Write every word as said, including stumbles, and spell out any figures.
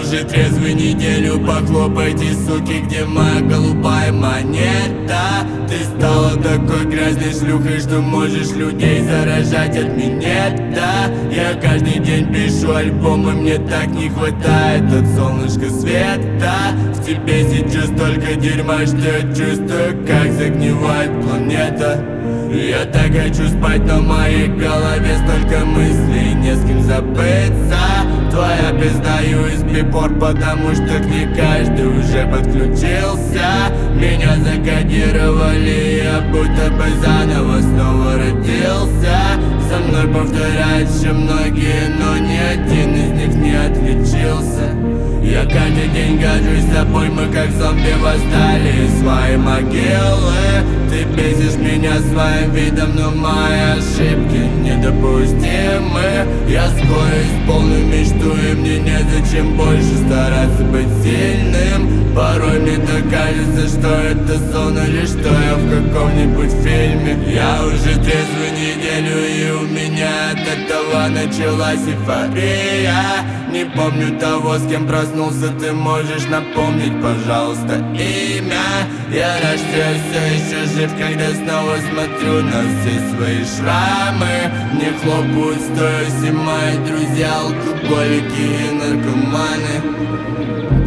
уже трезвый неделю. Похлопайте, суки, где моя голубая монета? Ты стала такой грязной шлюхой, что можешь людей заражать от минета. Я каждый день пишу альбомы, мне так не хватает от солнышка света. В тебе сейчас столько дерьма, что я чувствую, как загнивает планета. Я так хочу спать, но в моей голове столько мыслей, не с кем забыться. Твоя пизда ю эс би-порт, потому что к ней каждый уже подключился. Меня закодировали, я будто бы заново снова родился. За мной повторяют еще многие, но ни один из них не отличился. Я каждый день горжусь собой, мы как зомби восстали из своей могилы. Ты бесишь меня своим видом, но мои ошибки недопустимы. Я скоро исполню мечту, и мне незачем больше стараться быть сильным. Порой мне так кажется, что это сон или что я в каком-нибудь фильме. Я уже трезвый неделю, и у меня от этого началась эйфория. Не помню того, с кем проснулся, ты можешь напомнить, пожалуйста, имя. Я рад, что я все еще жив, когда снова смотрю на все свои шрамы. Мне хлопают стоя все мои друзья, алкоголики и наркоманы.